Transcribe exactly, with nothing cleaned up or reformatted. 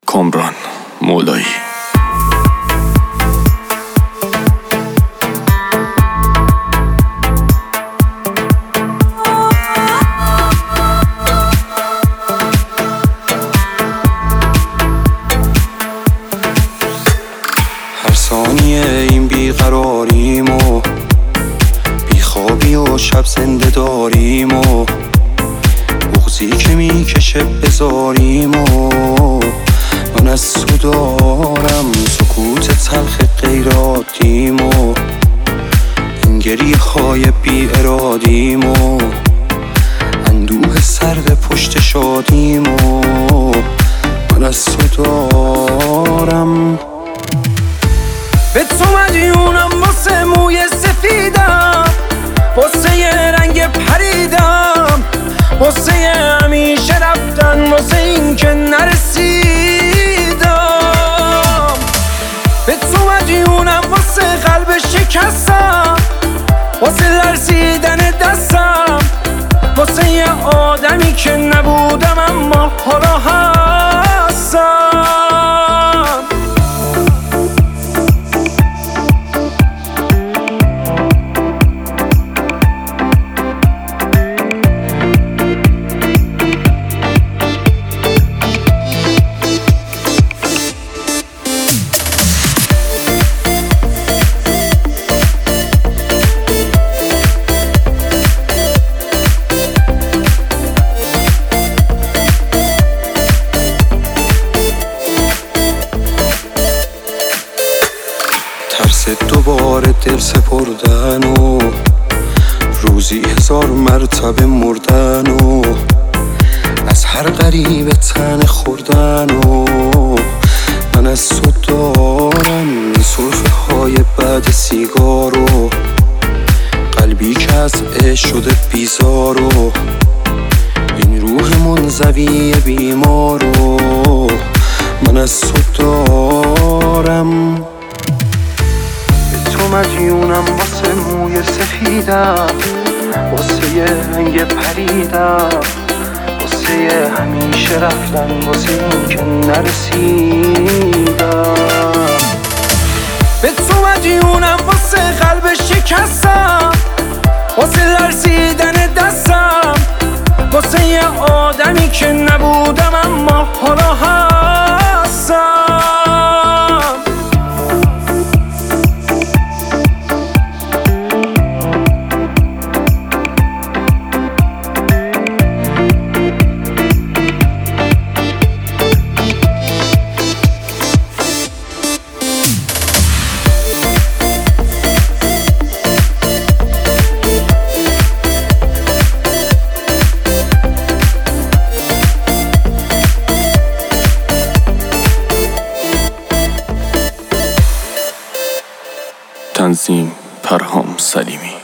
کامران مولایی. هر ثانیه این بیقراریم و بیخوابی و شب زنده داریم و بغضی که میکشه بذاریم و من از تو دارم سکوت تلخ غیر عادیم و این گریه های بی ارادیم و اندوه سرد پشت شادیم و من از تو دارم. به تو مدیونم واسه موی سفیدم، واسه یه رنگ پریدم، واسه یه همیشه رفتن، واسه این که نرسیدم. به تو مدیونم واسه قلب شکستم، واسه لرزیدن دستم، واسه یه آدمی که نبودم اما حالا هستم. ترس دوباره دل سپردن و روزی هزار مرتبه مردن و از هر غریب تن خوردن و من از تو دارم سرفه های بعد سیگار و قلبی که از عشق شده بیزار و این روح منزوی بیمار و من از تو دارم. تو مدیونم واسه موی سفیدم، واسه یه رنگ پریدم، واسه یه همیشه رفتن، واسه این که نرسیدم. به تو مدیونم واسه قلب شکستم، واسه لرزیدن دستم، واسه یه آدمی که نبودم اما حالا هستم. تنظیم پرهام سلیمی.